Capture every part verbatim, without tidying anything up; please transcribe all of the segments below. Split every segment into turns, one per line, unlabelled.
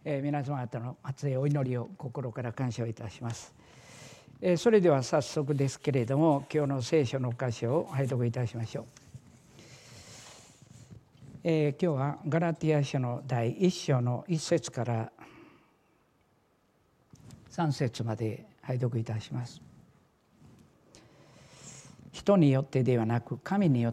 えー、皆様方の熱いお祈りを心から感謝をいたします。えー、それでは早速ですけれども、今日の聖書の箇所を拝読いたしましょう。えー、今日はガラティア書の第一章の一節から三節まで拝読いたします。人によってではなく神によって、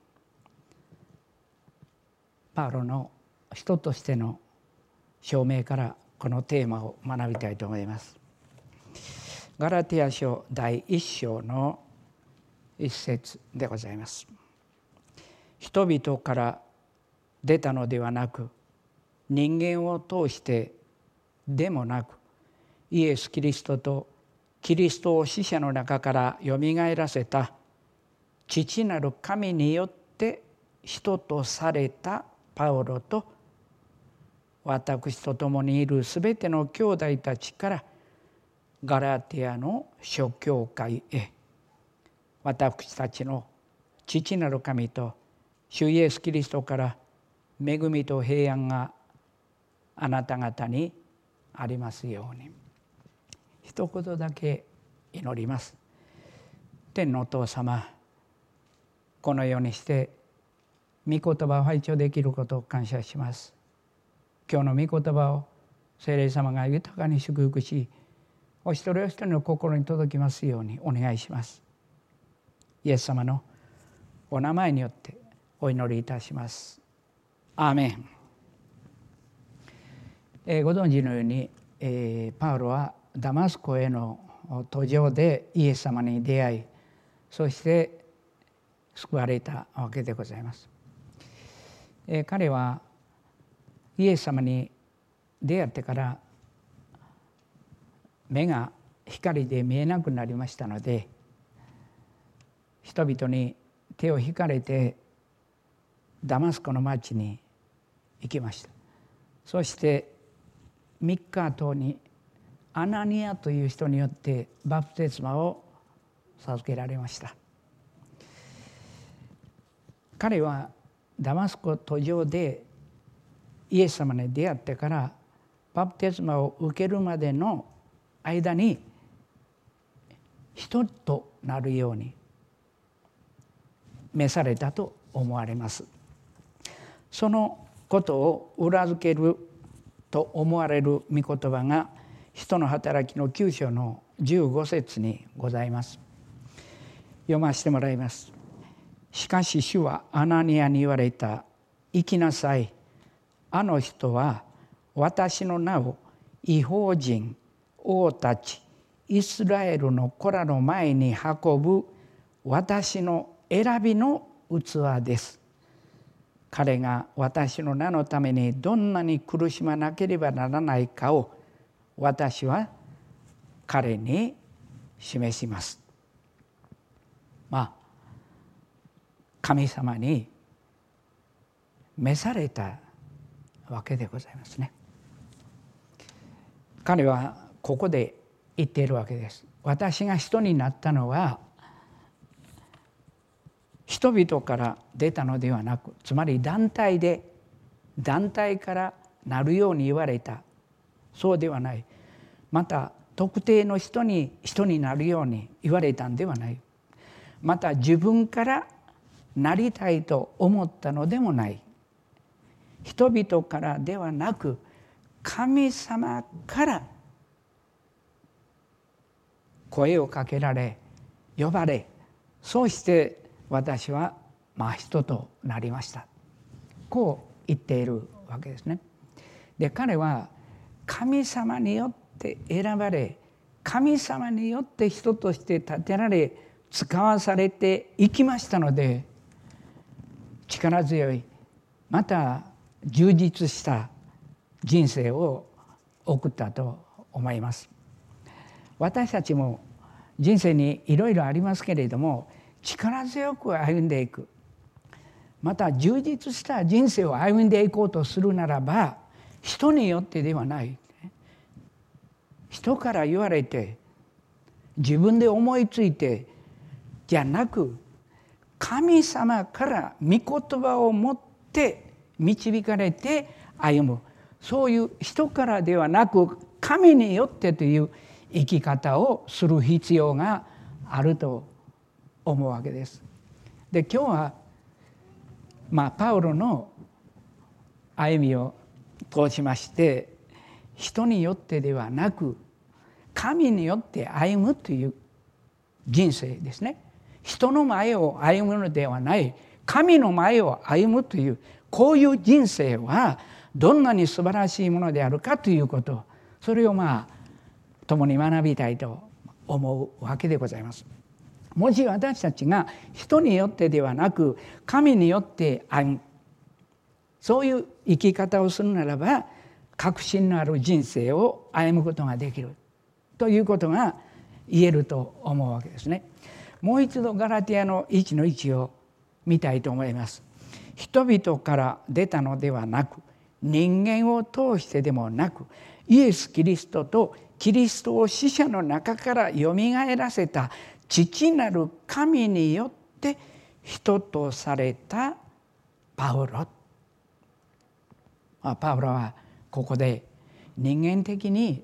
パウロの人としての証明からこのテーマを学びたいと思います。ガラティア書第一章の一節でございます。人々から出たのではなく、人間を通してでもなく、イエス・キリストとキリストを死者の中からよみがえらせた父なる神によって人とされたパウロと、私と共にいるすべての兄弟たちからガラティアの諸教会へ、私たちの父なる神と主イエス・キリストから恵みと平安があなた方にありますように。一言だけ祈ります。天のお父様、このようにして御言葉を拝聴できることを感謝します。今日の御言葉を聖霊様が豊かに祝福し、お一人お一人の心に届きますようにお願いします。イエス様のお名前によってお祈りいたします。アーメン。えー、ご存知のように、えー、パウロはダマスコへの途上でイエス様に出会い、そして救われたわけでございます。えー、彼はイエス様に出会ってから目が光で見えなくなりましたので、人々に手を引かれてダマスコの町に行きました。そしてみっかごにアナニアという人によってバプテスマを授けられました。彼はダマスコ途上でイエス様に出会ってからバプテスマを受けるまでの間に人となるように召されたと思われます。そのことを裏付けると思われる御言葉が使徒の働きのきゅう章のじゅうご節にございます。読ませてもらいます。しかし主はアナニアに言われた。行きなさい。あの人は私の名を異邦人、王たち、イスラエルの子らの前に運ぶ私の選びの器です。彼が私の名のためにどんなに苦しまなければならないかを私は彼に示します。まあ神様に召されたわけでございますね。彼はここで言っているわけです。私が人になったのは人々から出たのではなく、つまり団体で団体からなるように言われた、そうではない。また特定の人に人になるように言われたんではない。また自分からなりたいと思ったのでもない。人々からではなく神様から声をかけられ呼ばれ、そうして私はまあ人となりました。こう言っているわけですね。で、彼は神様によって選ばれ、神様によって人として立てられ、使わされていきましたので、力強い、また充実した人生を送ったと思います。私たちも人生にいろいろありますけれども、力強く歩んでいく、また充実した人生を歩んでいこうとするならば、人によってではない、人から言われて自分で思いついてじゃなく、神様から御言葉を持って導かれて歩む、 そういう人からではなく神によってという生き方をする必要があると思うわけです。で今日はまあパウロの歩みを通しまして、人によってではなく神によって歩むという人生ですね。人の前を歩むのではない神の前を歩むという、こういう人生はどんなに素晴らしいものであるかということ、それをまあ共に学びたいと思うわけでございます。もし私たちが人によってではなく神によって歩む、そういう生き方をするならば確信のある人生を歩むことができるということが言えると思うわけですね。もう一度ガラティアのいちのいちを見たいと思います。人々から出たのではなく、人間を通してでもなく、イエス・キリストとキリストを死者の中からよみがえらせた父なる神によって人とされたパウロ。パウロはここで人間的に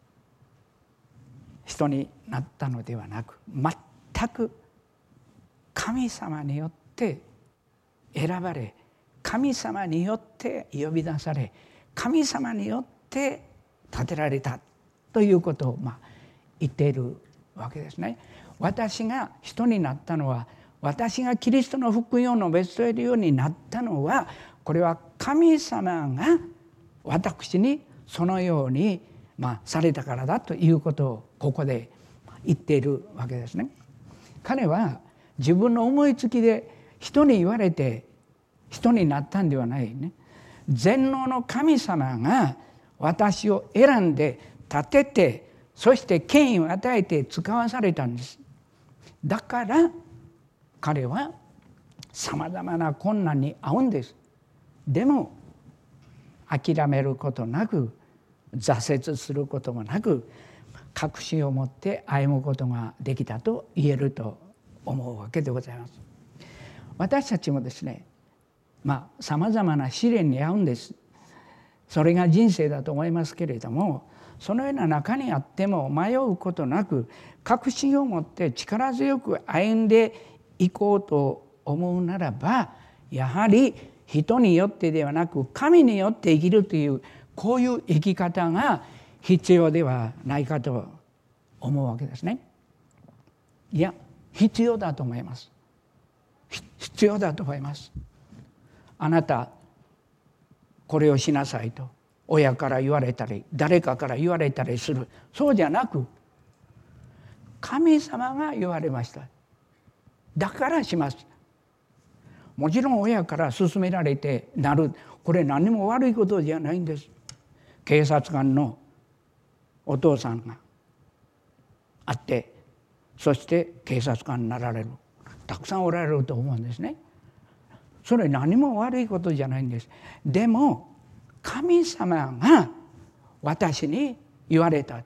人になったのではなく、全く神様によって選ばれ、神様によって呼び出され、神様によって立てられたということをまあ言っているわけですね。私が人になったのは、私がキリストの福音を述べ伝えるようになったのは、これは神様が私にそのようにまあされたからだということをここで言っているわけですね。彼は自分の思いつきで人に言われて人になったんではないね。全能の神様が私を選んで立てて、そして権威を与えて使わされたんです。だから彼はさまざまな困難に遭うんです。でも諦めることなく、挫折することもなく、確信を持って歩むことができたと言えると思うわけでございます。私たちもですね、まあさまざまな試練に遭うんです。それが人生だと思いますけれども、そのような中にあっても迷うことなく、確信を持って力強く歩んでいこうと思うならば、やはり人によってではなく神によって生きるという、こういう生き方が必要ではないかと思うわけですね。いや、必要だと思います。必要だと思います。あなたこれをしなさいと親から言われたり、誰かから言われたりする、そうじゃなく神様が言われました、だからします。もちろん親から勧められてなる、これ何も悪いことじゃないんです。警察官のお父さんがあって、そして警察官になられる、たくさんおられると思うんですね。それ何も悪いことじゃないんです。でも神様が私に言われたって、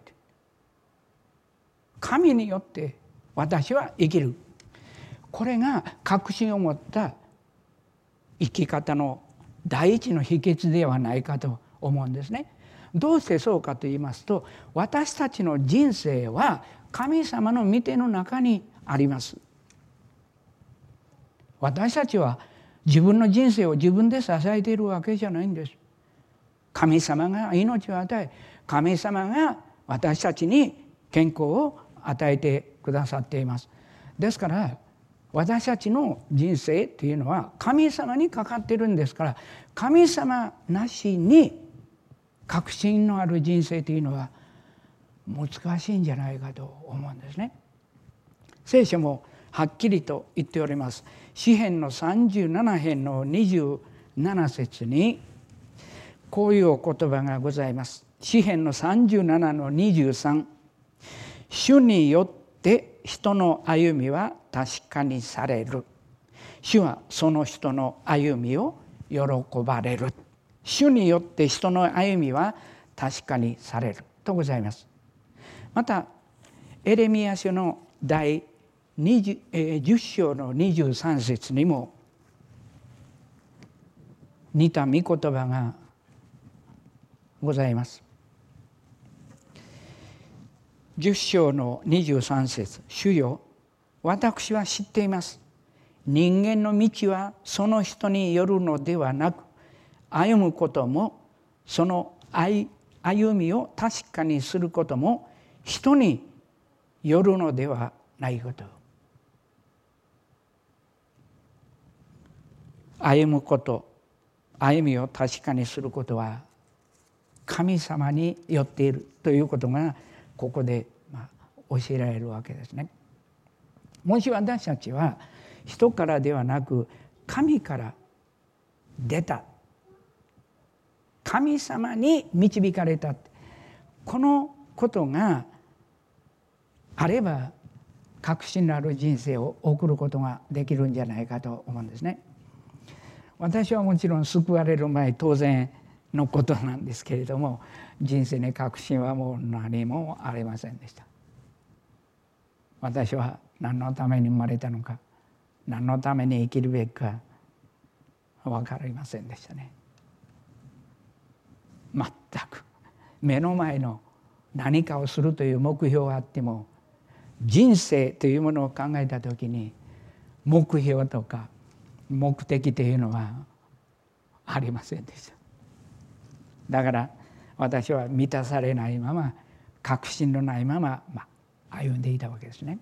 神によって私は生きる、これが確信を持った生き方の第一の秘訣ではないかと思うんですね。どうしてそうかと言いますと、私たちの人生は神様の御手の中にあります。私たちは自分の人生を自分で支えているわけじゃないんです。神様が命を与え、神様が私たちに健康を与えてくださっています。ですから私たちの人生というのは神様にかかっているんですから、神様なしに確信のある人生というのは難しいんじゃないかと思うんですね。聖書もはっきりと言っております。詩編のさんじゅうなな編のにじゅうなな節にこういうお言葉がございます。詩編のさんじゅうななのにじゅうさん、主によって人の歩みは確かにされる。主はその人の歩みを喜ばれる。主によって人の歩みは確かにされるとございます。またエレミヤ書の第じゅっ章のにじゅうさん節にも似た御言葉がございます。じゅっ章のにじゅうさん節、主よ、私は知っています。人間の道はその人によるのではなく、歩むこともその歩みを確かにすることも人によるのではないこと。歩むこと、歩みを確かにすることは神様によっているということがここでまあ教えられるわけですね。もし私たちは人からではなく神から出た、神様に導かれた、このことがあれば確信のある人生を送ることができるんじゃないかと思うんですね。私はもちろん救われる前当然のことなんですけれども、人生に確信はもう何もありませんでした。私は何のために生まれたのか、何のために生きるべきか分かりませんでしたね。全く目の前の何かをするという目標があっても、人生というものを考えた時に目標とか目的というのはありませんでした。だから私は満たされないまま、確信のないまま、まあ、歩んでいたわけですね。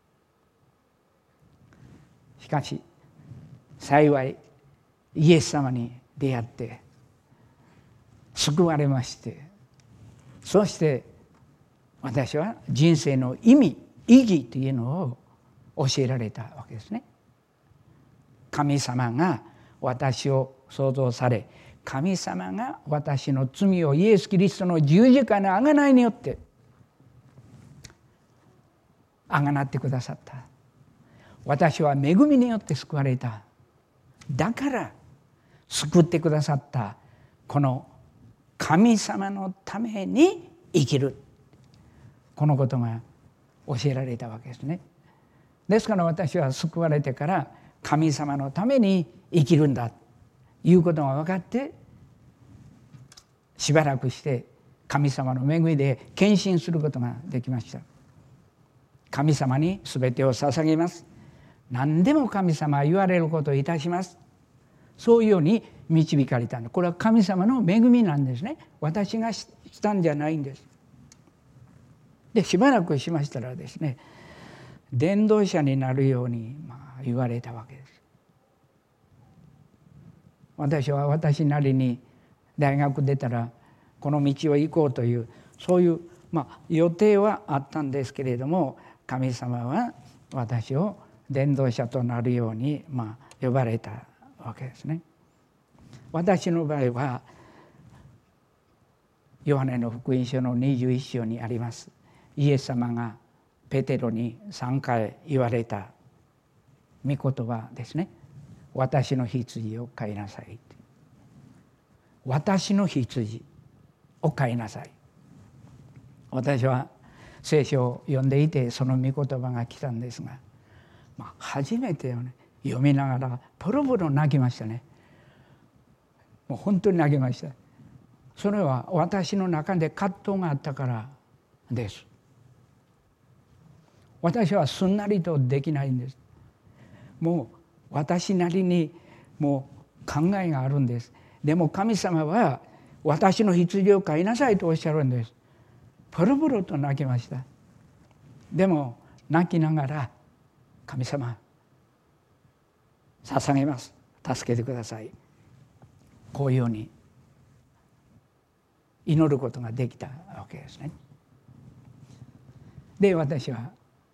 しかし幸いイエス様に出会って救われまして、そして私は人生の意味、意義というのを教えられたわけですね。神様が私を創造され、神様が私の罪をイエス・キリストの十字架の贖いによって贖ってくださった。私は恵みによって救われた。だから救ってくださったこの神様のために生きる、このことが教えられたわけですね。ですから私は救われてから神様のために生きるんだということが分かって、しばらくして神様の恵みで献身することができました。神様に全てを捧げます。何でも神様は言われることをいたします。そういうように導かれたんです。これは神様の恵みなんですね。私がしたんじゃないんです。でしばらくしましたらですね、伝道者になるようにまあ言われたわけです。私は私なりに大学出たらこの道を行こうというそういうまあ予定はあったんですけれども、神様は私を伝道者となるようにまあ呼ばれたわけですね。私の場合はヨハネの福音書のにじゅういっ章にあります、イエス様がペテロにさんかい言われた御言葉ですね。私の羊を飼いなさい。私の羊を飼いなさい。私は聖書を読んでいてその御言葉が来たんですが、まあ、初めて、ね、読みながらポロポロ泣きましたね。もう本当に泣きました。それは私の中で葛藤があったからです。私はすんなりとできないんです。もう私なりにもう考えがあるんです。でも神様は私の羊を飼いなさいとおっしゃるんです。ポロポロと泣きました。でも泣きながら、神様捧げます、助けてください、こういうように祈ることができたわけですね。で私は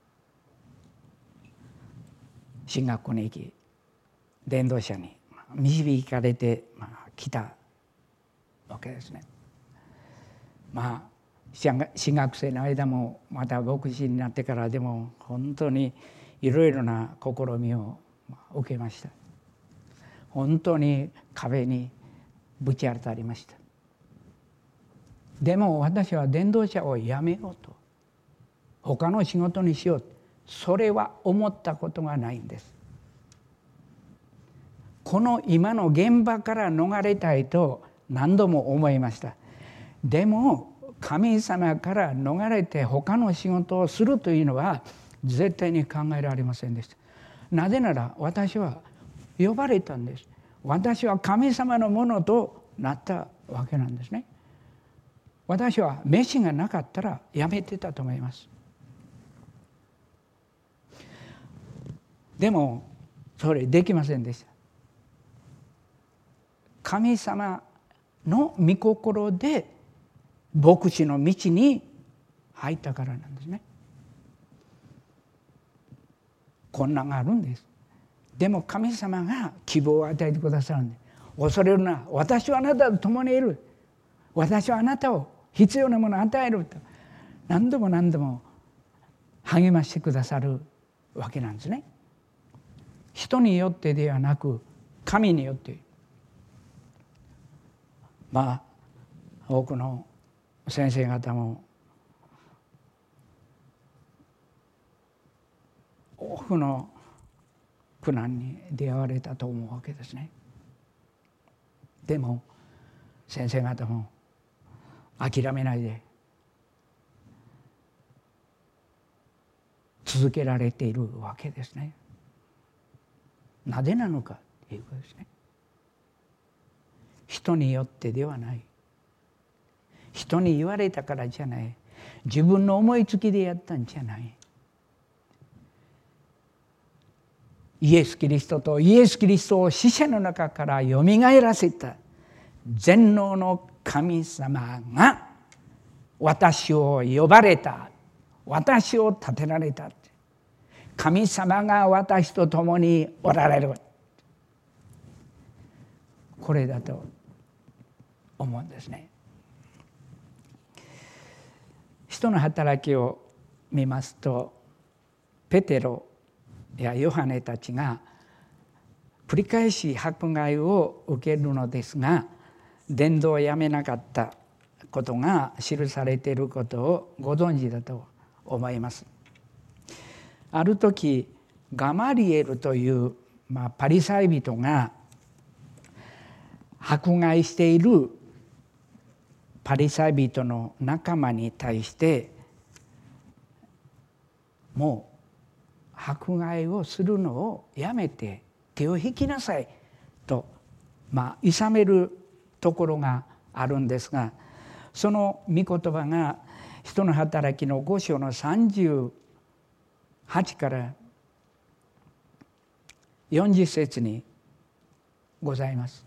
進学校に行き、伝道者に導かれてきたわけですね。まあ進学生の間もまた牧師になってからでも本当にいろいろな試みを受けました。本当に壁にぶち当たりました。でも私は伝道者をやめようと、他の仕事にしよう、それは思ったことがないんです。この今の現場から逃れたいと何度も思いました。 でも神様から逃れて他の仕事をするというのは絶対に考えられませんでした。なぜなら私は呼ばれたんです。私は神様のものとなったわけなんですね。私は飯がなかったらやめてたと思います。でもそれできませんでした。神様の御心で牧師の道に入ったからなんですね。困難があるんです。でも神様が希望を与えてくださるんです。恐れるな、私はあなたと共にいる、私はあなたを必要なものを与えると何度も何度も励ましてくださるわけなんですね。人によってではなく神によって。まあ多くの先生方も多くの苦難に出会われたと思うわけですね。でも先生方も諦めないで続けられているわけですね。なぜなのかということですね。人によってではない。人に言われたからじゃない。自分の思いつきでやったんじゃない。イエス・キリストとイエス・キリストを死者の中からよみがえらせた全能の神様が私を呼ばれた、私を立てられた。神様が私と共におられる。これだと思うんですね。使徒の働きを見ますと、ペテロやヨハネたちが繰り返し迫害を受けるのですが、伝道をやめなかったことが記されていることをご存知だと思います。ある時ガマリエルという、まあ、パリサイ人が迫害しているパリサイ人の仲間に対してもう迫害をするのをやめて手を引きなさいと、まあ、諌めるところがあるんですが、その御言葉が使徒の働きのご章のさんじゅうはちからよんじゅっ節にございます。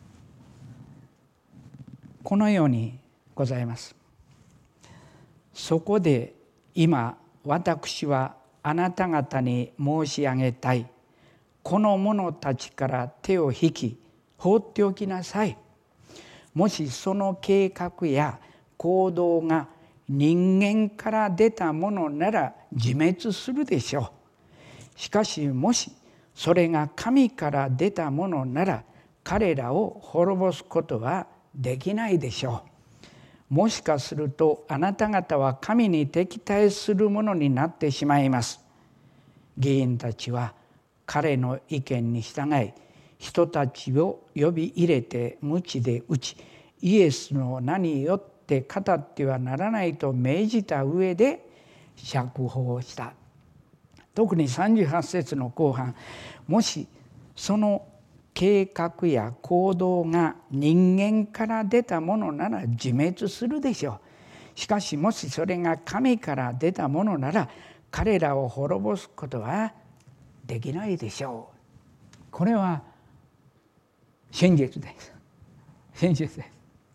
このようにございます。そこで今私はあなた方に申し上げたい。この者たちから手を引き放っておきなさい。もしその計画や行動が人間から出たものなら自滅するでしょう。しかしもしそれが神から出たものなら彼らを滅ぼすことはできないでしょう。もしかするとあなた方は神に敵対するものになってしまいます。議員たちは彼の意見に従い、人たちを呼び入れて鞭で打ち、イエスの名によって語ってはならないと命じた上で釈放した。特にさんじゅうはち節の後半、もしその計画や行動が人間から出たものなら自滅するでしょう。しかしもしそれが神から出たものなら彼らを滅ぼすことはできないでしょう。これは真実です。真実です。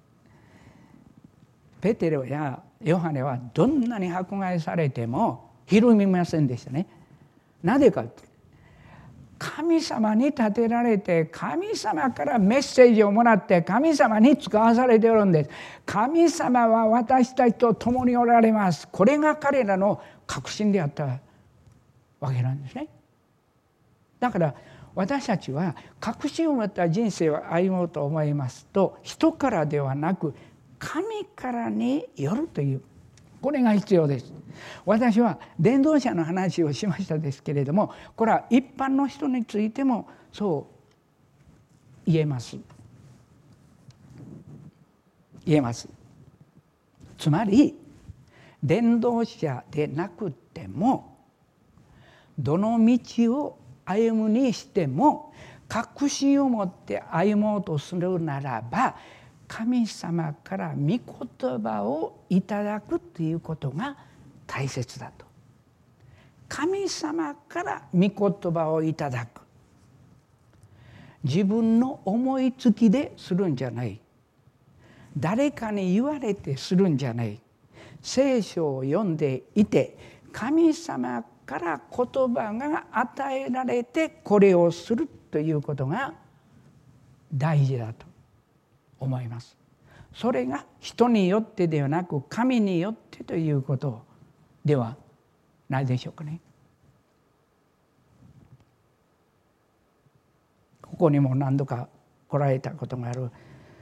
ペテロやヨハネはどんなに迫害されてもひるみませんでしたね。なぜかって神様に立てられて神様からメッセージをもらって神様に使わされておるんです。神様は私たちと共におられます。これが彼らの確信であったわけなんですね。だから私たちは確信を持った人生を歩もうと思いますと、人からではなく神からによるという、これが必要です。私は伝道者の話をしましたですけれども、これは一般の人についてもそう言えます。言えます。 つまり伝道者でなくてもどの道を歩むにしても確信を持って歩もうとするならば神様から御言葉をいただくということが大切だと。神様から御言葉をいただく。自分の思いつきでするんじゃない。誰かに言われてするんじゃない。聖書を読んでいて神様から言葉が与えられてこれをするということが大事だと思います。それが人によってではなく神によってということではないでしょうかね。ここにも何度か来られたことがある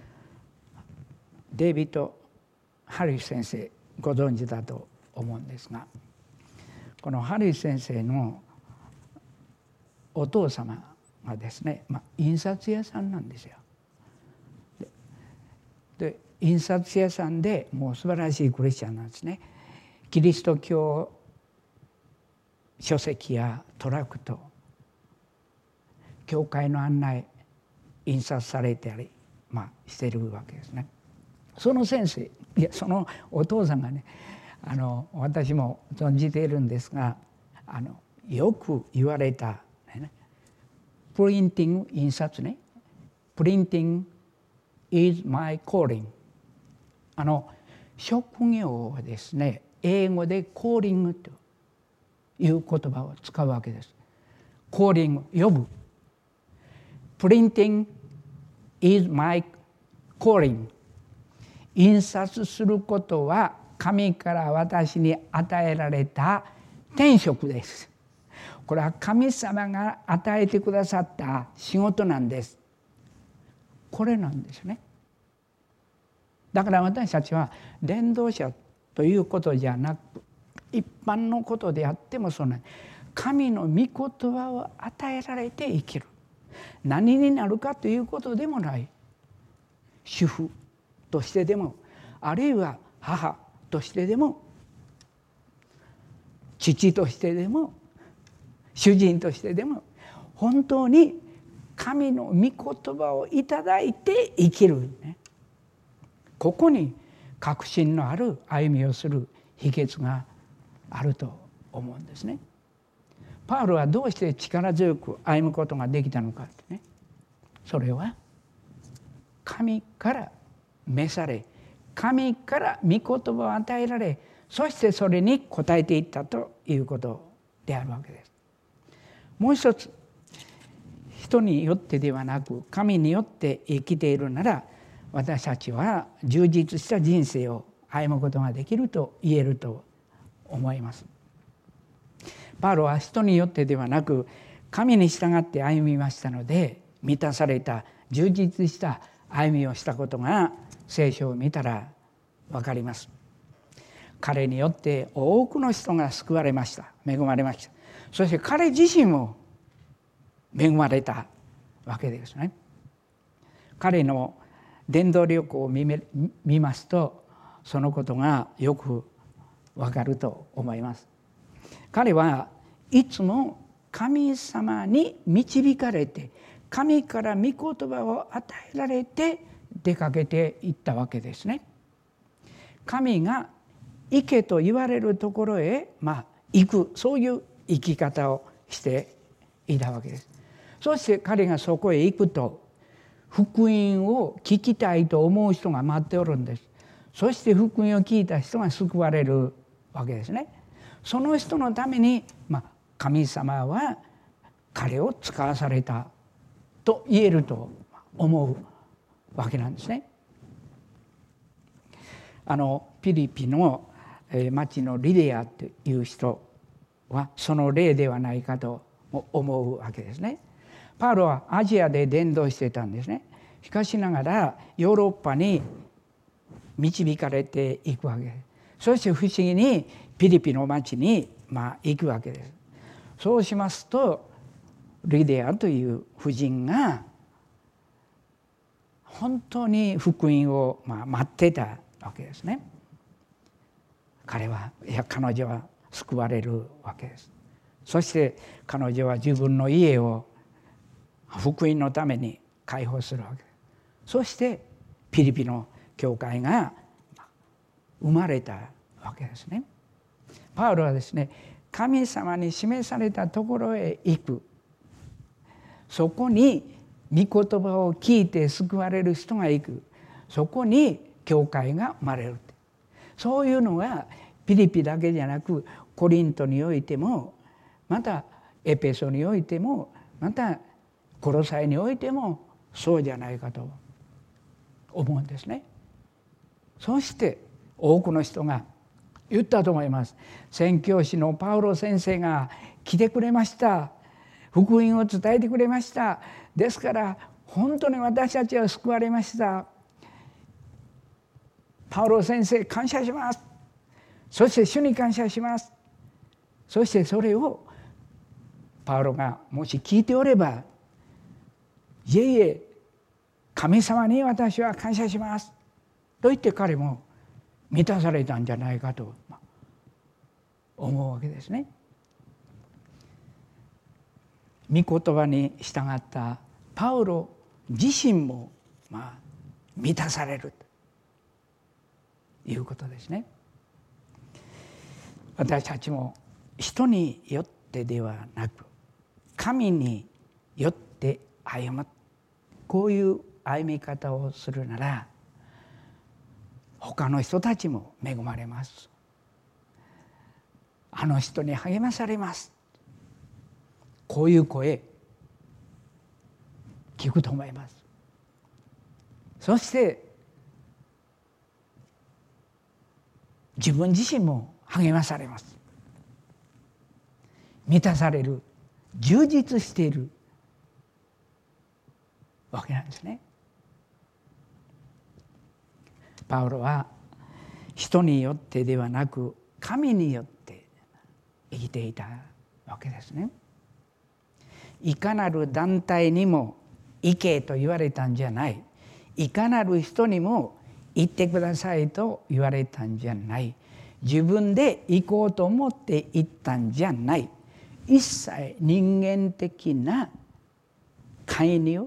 デイビッド・ハリス先生ご存知だと思うんですが、このハリス先生のお父様がですね、まあ、印刷屋さんなんですよ。で、で印刷屋さんでもう素晴らしいクリスチャンなんですね。キリスト教書籍やトラクト、教会の案内印刷されたり、まあ、しているわけですね。その先生、いやそのお父さんがね、あの私も存じているんですが、あのよく言われた、ね、プリンティング印刷ね、プリンティング is my calling。あの職業をですね、英語でコーリングという言葉を使うわけです。コーリング、呼ぶ。プリンティング is my calling。印刷することは神から私に与えられた天職です。これは神様が与えてくださった仕事なんです。これなんですね。だから私たちは伝道者ということじゃなく、一般のことであってもそうない。神の御言葉を与えられて生きる。何になるかということでもない。主婦としてでも、あるいは母としてでも、父としてでも、主人としてでも、本当に神の御言葉をいただいて生きる、ね、ここに確信のある歩みをする秘訣があると思うんですね。パウロはどうして力強く歩むことができたのかってね、それは神から召され、神から御言葉を与えられ、そしてそれに応えていったということであるわけです。もう一つ、人によってではなく神によって生きているなら、私たちは充実した人生を歩むことができると言えると思います。パウロは人によってではなく神に従って歩みましたので、満たされた充実した歩みをしたことが聖書を見たら分かります。彼によって多くの人が救われました。恵まれました。そして彼自身も恵まれたわけですね。彼の伝道旅行を 見, 見ますとそのことがよく分かると思います。彼はいつも神様に導かれて、神から御言葉を与えられて出かけていったわけですね。神が行けと言われるところへ、まあ、行く、そういう生き方をしていたわけです。そして彼がそこへ行くと、福音を聞きたいと思う人が待っておるんです。そして福音を聞いた人が救われるわけですね。その人のために、まあ、神様は彼を使わされたと言えると思うわけなんですね。あのピリピの町のリデアという人はその例ではないかと思うわけですね。パウロはアジアで伝道してたんですね。しかしながらヨーロッパに導かれていくわけです。そして不思議にピリピの町にまあ行くわけです。そうしますとリデアという婦人が本当に福音をまあ待ってたわけですね。 彼はいや彼女は救われるわけです。そして彼女は自分の家を福音のために開放するわけです。そしてピリピの教会が生まれたわけですね。パウロはですね、神様に示されたところへ行く、そこに御言葉を聞いて救われる人が行く、そこに教会が生まれる。そういうのがピリピだけじゃなくコリントにおいても、またエペソにおいても、またコロサイにおいてもそうじゃないかと思うんですね。そして多くの人が言ったと思います。宣教師のパウロ先生が来てくれました。福音を伝えてくれました。ですから本当に私たちは救われました。パウロ先生感謝します。そして主に感謝します。そしてそれをパウロがもし聞いておれば、いえいえ神様に私は感謝しますと言って彼も満たされたんじゃないかと思うわけですね。御言葉に従ったパウロ自身もまあ満たされるということですね。私たちも人によってではなく神によって歩む、こういう歩み方をするなら他の人たちも恵まれます。あの人に励まされます、こういう声聞くと思います。そして自分自身も励まされます。満たされる、充実しているわけなんですね。パウロは人によってではなく神によって生きていたわけですね。いかなる団体にも行けと言われたんじゃない、いかなる人にも行ってくださいと言われたんじゃない、自分で行こうと思って行ったんじゃない、一切人間的な介入、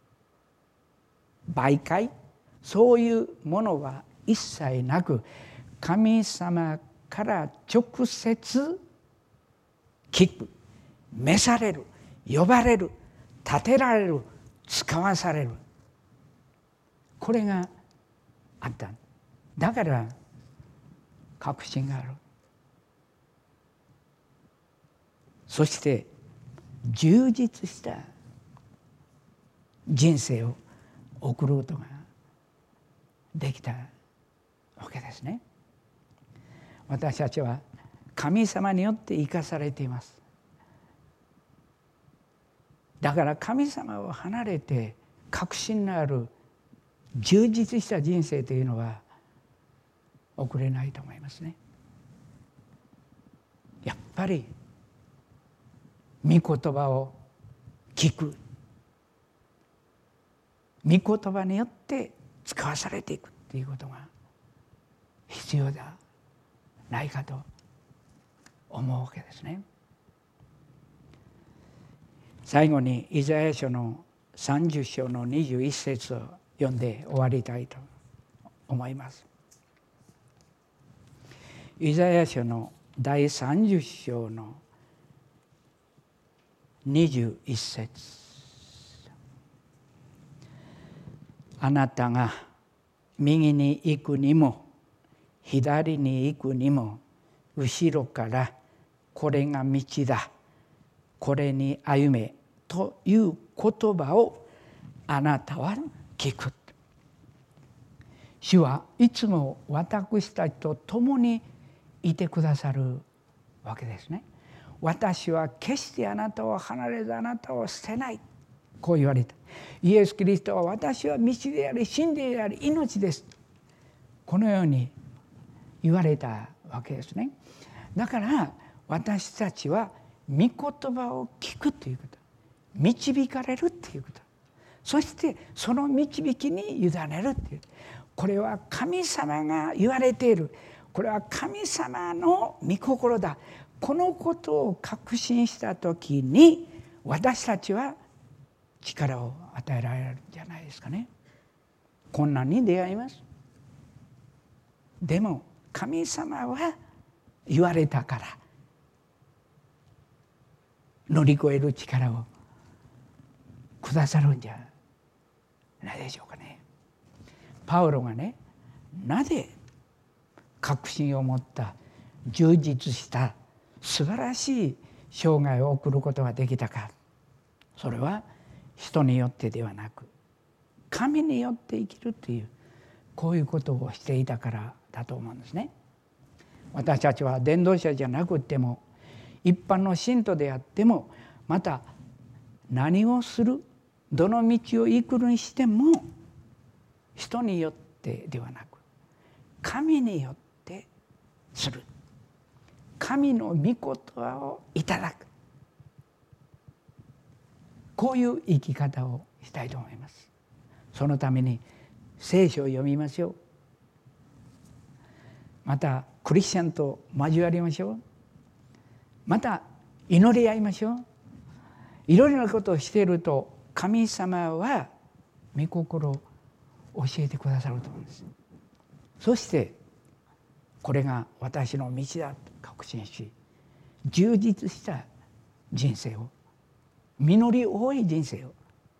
媒介、そういうものは一切なく、神様から直接聞く、召される、呼ばれる、立てられる、使わされる、これがあった。だから確信がある。そして充実した人生を送ることができたわけですね。私たちは神様によって生かされています。だから神様を離れて確信のある充実した人生というのは送れないと思いますね。やっぱり御言葉を聞く、御言葉によって使わされていくということが必要ではないかと思うわけですね。最後にイザヤ書のさんじゅっ章のにじゅういち節を読んで終わりたいと思います。イザヤ書のだいさんじゅっ章のにじゅういち節、あなたが右に行くにも左に行くにも後ろからこれが道だ、これに歩めという言葉をあなたは聞く。主はいつも私たちと共にいてくださるわけですね。私は決してあなたを離れずあなたを捨てない、こう言われた。イエス・キリストは私は道であり真であり命です、このように言われたわけですね。だから私たちは御言葉を聞くということ、導かれるということ、そしてその導きに委ねるという、これは神様が言われている、 これは神様の御心だ。このことを確信した時に私たちは力を与えられるんじゃないですかね。困難に出会います。でも神様は言われたから乗り越える力をくださるんじゃないでしょうかね。パウロがね、なぜ確信を持った充実した素晴らしい生涯を送ることができたか。それは人によってではなく神によって生きるという、こういうことをしていたからだと思うんですね。私たちは伝道者じゃなくても一般の信徒であっても、また何をする、どの道を行くにしても人によってではなく神によってする。神の御言葉をいただく、こういう生き方をしたいと思います。そのために聖書を読みましょう。またクリスチャンと交わりましょう。また祈り合いましょう。いろいろなことをしていると神様は御心を教えてくださると思うんです。そしてこれが私の道だと確信し、充実した人生を、実り多い人生を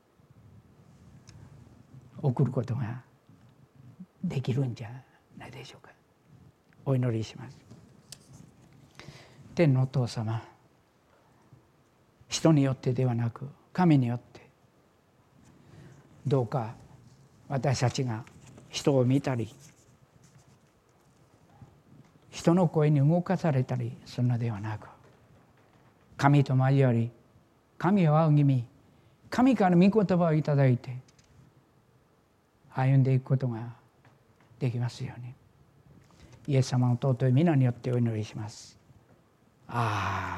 送ることができるんじゃないでしょうか。お祈りします。天のお父様、人によってではなく神によって、どうか私たちが人を見たり人の声に動かされたりするのではなく、神と交わり、神を仰ぎ見、神から御言葉をいただいて歩んでいくことができますように、イエス様の尊い皆によってお祈りします。ああ